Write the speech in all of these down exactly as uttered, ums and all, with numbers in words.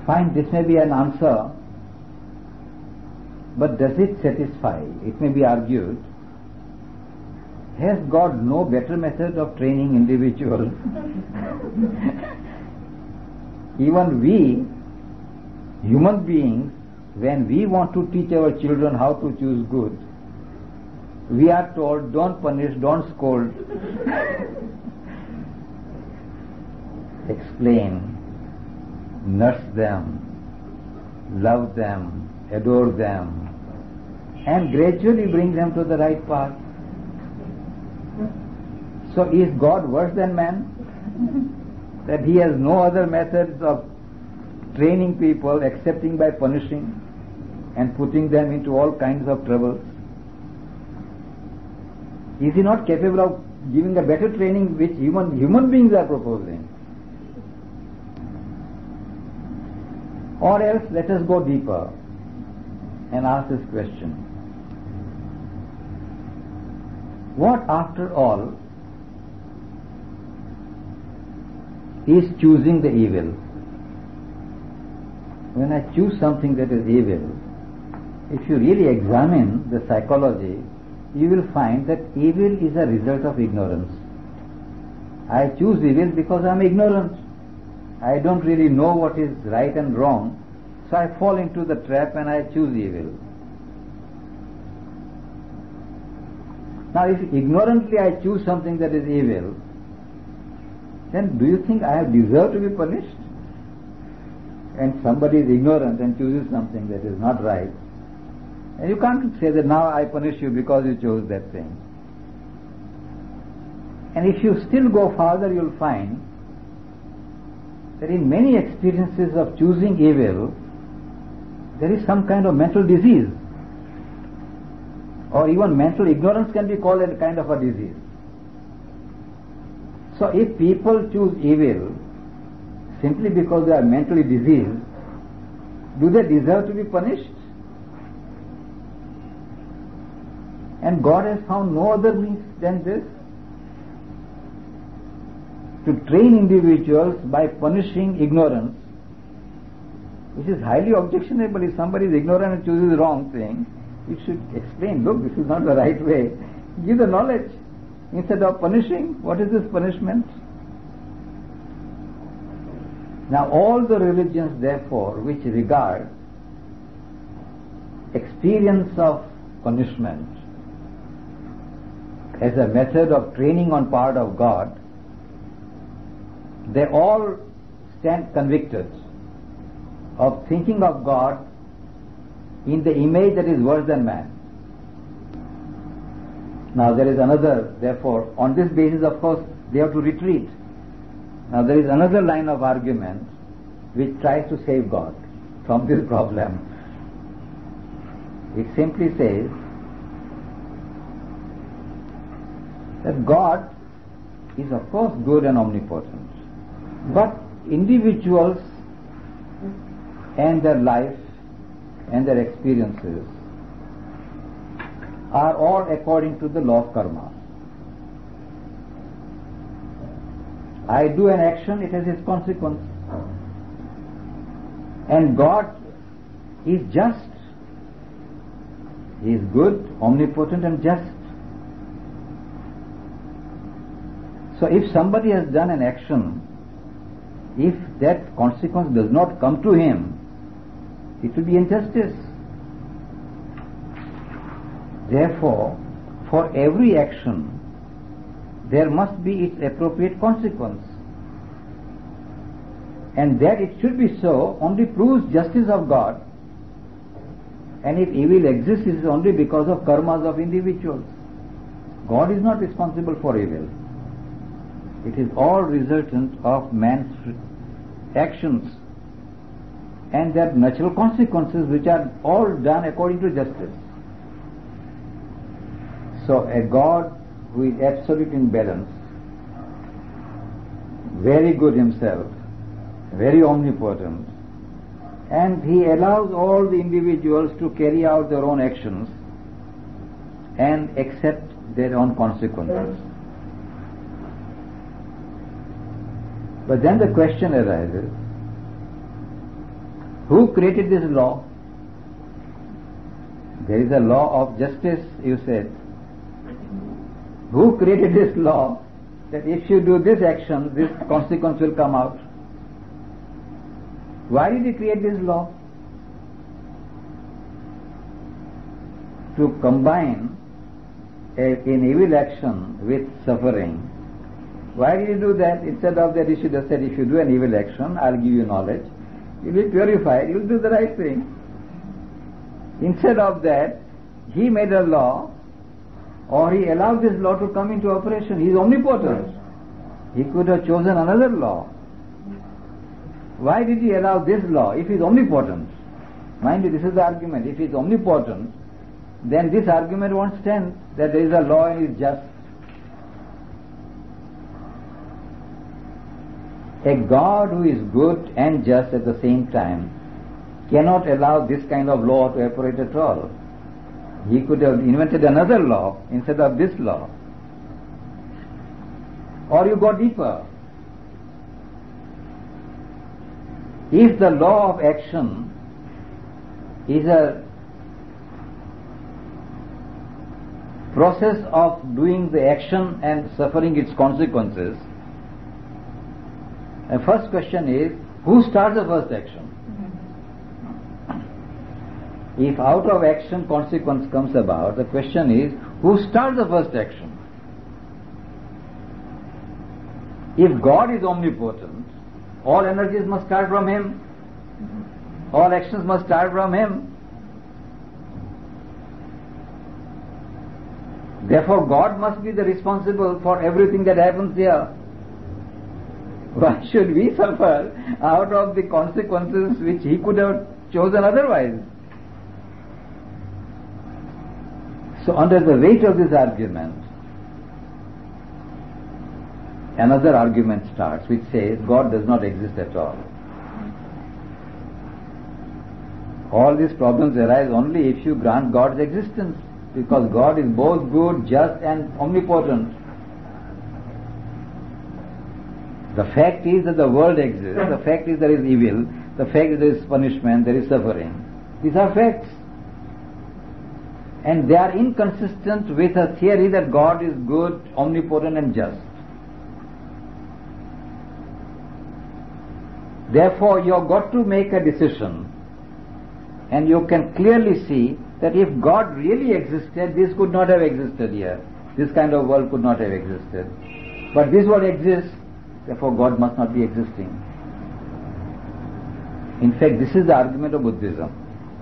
Fine, this may be an answer, but does it satisfy? It may be argued, has God no better method of training individuals? Even we, human beings, when we want to teach our children how to choose good, we are told, don't punish, don't scold. Explain, nurse them, love them, adore them, and gradually bring them to the right path. So is God worse than man? That he has no other methods of training people excepting by punishing and putting them into all kinds of troubles? Is he not capable of giving a better training which human human beings are proposing? Or else let us go deeper and ask this question. What after all is choosing the evil? When I choose something that is evil, if you really examine the psychology, you will find that evil is a result of ignorance. I choose evil because I am ignorant. I don't really know what is right and wrong, so I fall into the trap and I choose evil. Now if ignorantly I choose something that is evil, then do you think I have deserved to be punished? And somebody is ignorant and chooses something that is not right, and you can't say that now I punish you because you chose that thing. And if you still go farther, you'll find that in many experiences of choosing evil, there is some kind of mental disease, or even mental ignorance can be called a kind of a disease. So if people choose evil simply because they are mentally diseased, do they deserve to be punished? And God has found no other means than this, to train individuals by punishing ignorance, which is highly objectionable. If somebody is ignorant and chooses the wrong thing, you should explain, look, this is not the right way. Give the knowledge instead of punishing. What is this punishment? Now all the religions, therefore, which regard experience of punishment as a method of training on part of God, they all stand convicted of thinking of God in the image that is worse than man. Now there is another, therefore, on this basis, of course, they have to retreat. Now there is another line of argument which tries to save God from this problem. It simply says that God is of course good and omnipotent, but individuals and their life and their experiences are all according to the law of karma. I do an action, it has its consequence. And God is just. He is good, omnipotent and just. So if somebody has done an action, if that consequence does not come to him, it will be injustice. Therefore, for every action, there must be its appropriate consequence. And that it should be so only proves justice of God. And if evil exists, it is only because of karmas of individuals. God is not responsible for evil. It is all resultant of man's actions and their natural consequences, which are all done according to justice. So a God who is absolute in balance, very good himself, very omnipotent, and he allows all the individuals to carry out their own actions and accept their own consequences. But then the question arises, Who created this law? There is a law of justice, you said. Who created this law that if you do this action, this consequence will come out? Why did he create this law? To combine a, an evil action with suffering. Why did he do that? Instead of that, he should have said, if you do an evil action, I'll give you knowledge. You'll be purified, you'll do the right thing. Instead of that, he made a law, or he allowed this law to come into operation. He is omnipotent. He could have chosen another law. Why did he allow this law if he is omnipotent? Mind you, this is the argument. If he is omnipotent, then this argument won't stand, that there is a law and it is just. A God who is good and just at the same time cannot allow this kind of law to operate at all. He could have invented another law instead of this law. Or you go deeper. If the law of action is a process of doing the action and suffering its consequences, the first question is, who starts the first action? If out of action consequence comes about, the question is, who starts the first action? If God is omnipotent, all energies must start from Him. All actions must start from Him. Therefore, God must be the responsible for everything that happens here. Why should we suffer out of the consequences which He could have chosen otherwise? So under the weight of this argument, another argument starts which says God does not exist at all. All these problems arise only if you grant God's existence, because God is both good, just and omnipotent. The fact is that the world exists, the fact is there is evil, the fact is there is punishment, there is suffering. These are facts. And they are inconsistent with a theory that God is good, omnipotent and just. Therefore, you have got to make a decision, and you can clearly see that if God really existed, this could not have existed here. This kind of world could not have existed. But this world exists, therefore God must not be existing. In fact, this is the argument of Buddhism.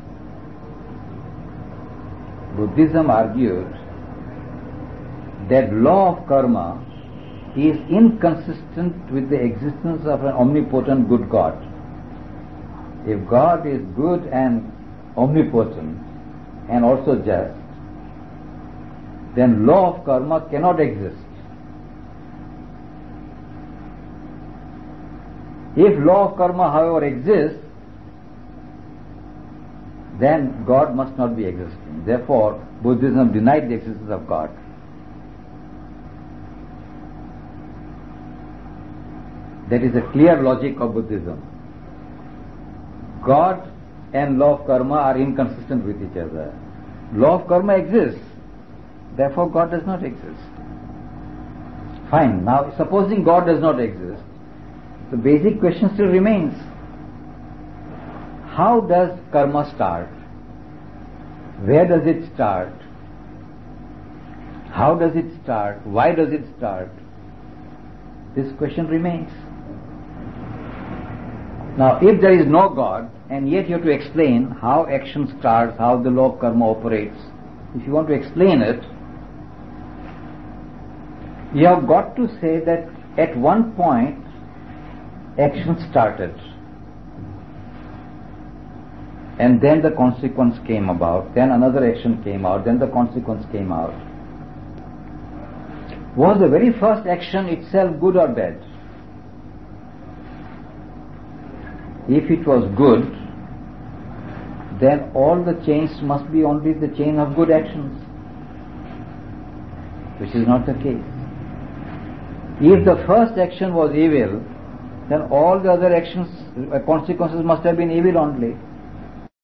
Buddhism argued that law of karma is inconsistent with the existence of an omnipotent good God. If God is good and omnipotent and also just, then law of karma cannot exist. If law of karma, however, exists, then God must not be existing. Therefore, Buddhism denied the existence of God. That is a clear logic of Buddhism. God and law of karma are inconsistent with each other. Law of karma exists, therefore God does not exist. Fine. Now, supposing God does not exist, the basic question still remains. How does karma start? Where does it start? How does it start? Why does it start? This question remains. Now, if there is no God, and yet you have to explain how action starts, how the law of karma operates, if you want to explain it, you have got to say that at one point action started, and then the consequence came about, then another action came out, then the consequence came out. Was the very first action itself good or bad? If it was good, then all the chains must be only the chain of good actions, which is not the case. If the first action was evil, then all the other actions, uh, consequences must have been evil only.